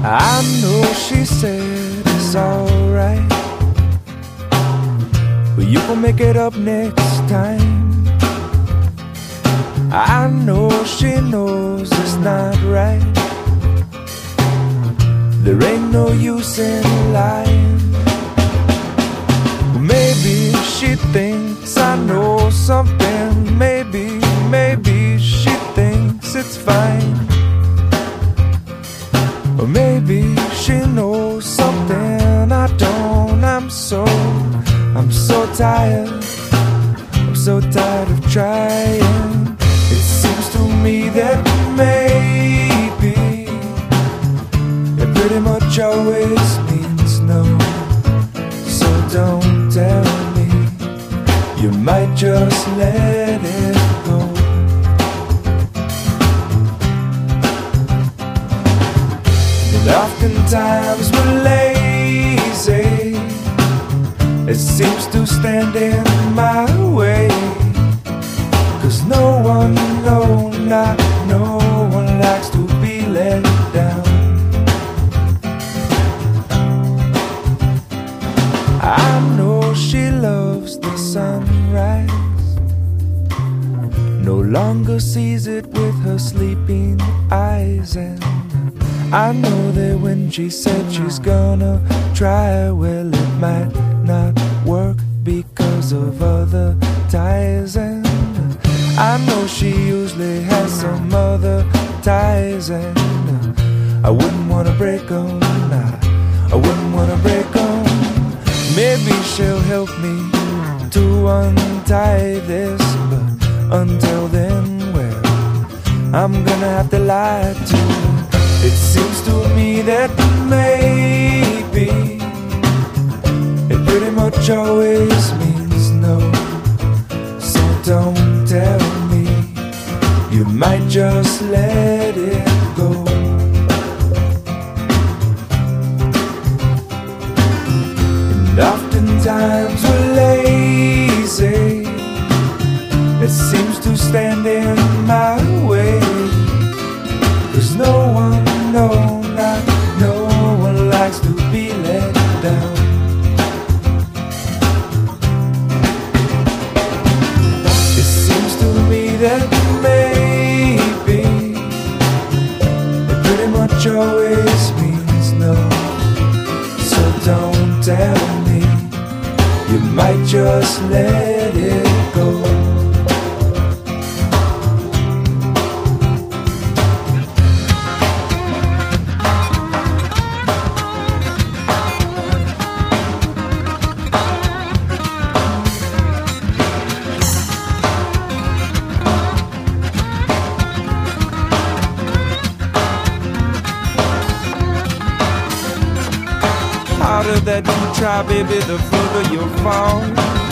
I know she said it's alright, but you gon' make it up next time. I know she knows it's not right. There ain't no use in lying. Maybe she thinks I know something. Maybe she thinks it's fine. Or maybe she knows something I don't. I'm so tired. I'm so tired of trying. It seems to me that maybe it pretty much always means no. So don't tell me, you might just let it go. And oftentimes we're lazy. It seems to stand in my way. 'Cause no one, not no one likes to be let down. I know she loves the sunrise, no longer sees it with her sleeping eyes. And I know that when she said she's gonna try, well, it might not work because of other ties. And I know she usually has some other ties. And I wouldn't wanna break them, I wouldn't wanna break them. Maybe she'll help me to untie this, but until then, well, I'm gonna have to lie to her. It seems to me that maybe it pretty much always means no. So don't tell me, you might just let it go. And oftentimes we're lazy. It seems to stand in my way. 'Cause no one, not no one likes to be let down. It seems to me that maybe it pretty much always means no. So don't tell me, you might just let it go. Harder that you try, baby, the further you'll fall.